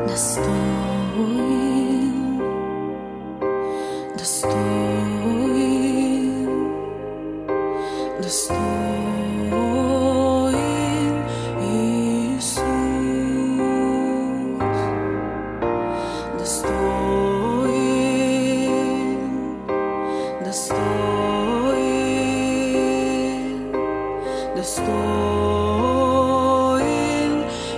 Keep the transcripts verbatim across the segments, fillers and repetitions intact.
достоин, достоин, достоин Иисус, достоин, достоин, достоин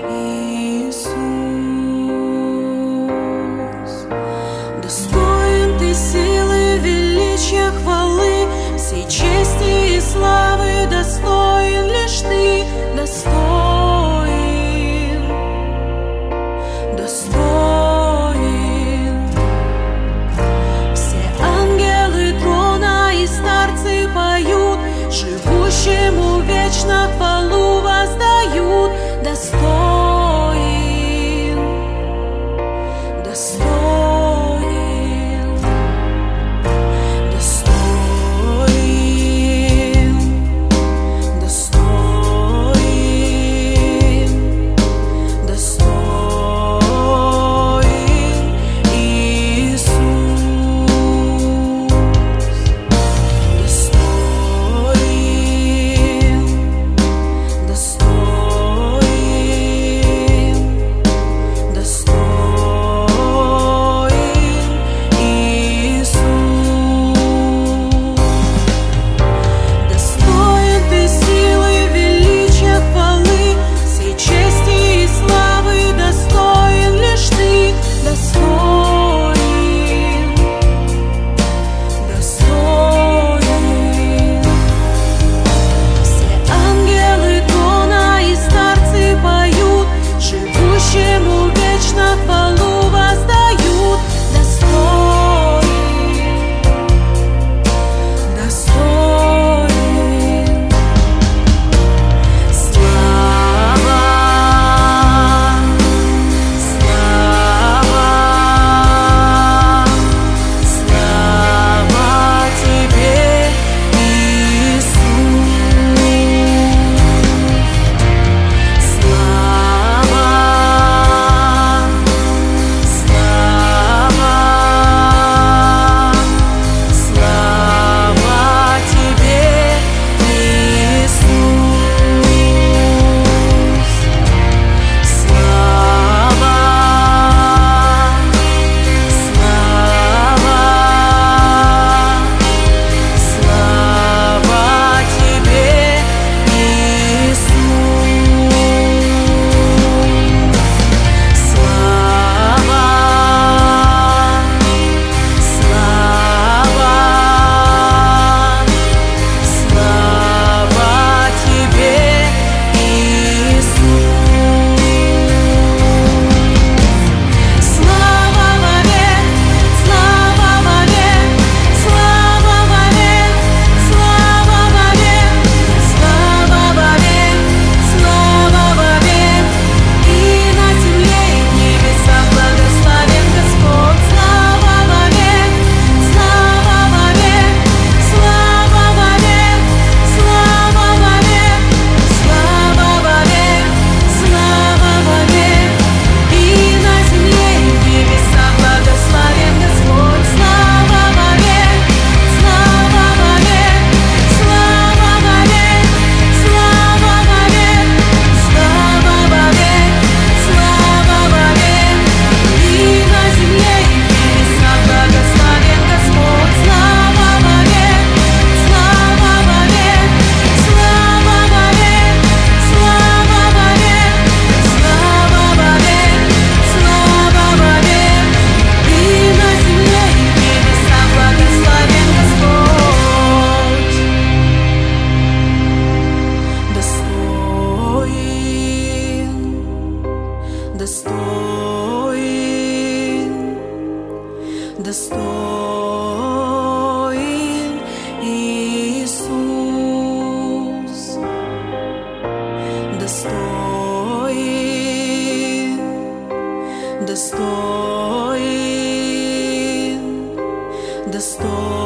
Иисус. Достоин Ты силы, величия, хвалы, всей чести и славы, достоин лишь Ты, достоин, достоин. Все ангелы трона и старцы поют, живущему вечно хвалу воздают, достоин, достоин, достоин, достоин, достоин Иисус, достоин, достоин, достоин Иисус. Достоин Ты силы, величия, хвалы, всей чести и славы, достоин лишь Ты, достоин, достоин. Все ангелы трона и старцы поют, живущему вечно хвалу воздают, достоин, достоин. Слава, слава, слава Тебе, Иисус. Слава, слава, слава Тебе, Иисус. Слава, слава, слава Тебе, Иисус. Слава, слава, слава Тебе, Иисус. Слава вовек, слава вовек, слава вовек, слава вовек, слава вовек, слава вовек. И на земле, и в небесах благословен Господь. Слава вовек, слава вовек, слава вовек, слава вовек, слава вовек, слава вовек. И на земле, и в небесах благословен Господь. Слава вовек, слава вовек, слава вовек, слава вовек, слава вовек, слава вовек. И на земле, и в небесах благословен Господь. Слава вовек, слава вовек, слава вовек, слава вовек, слава вовек, слава вовек. И на земле, и в небесах благословен Господь. Достоин, достоин, достоин Иисус, достоин, достоин, достоин.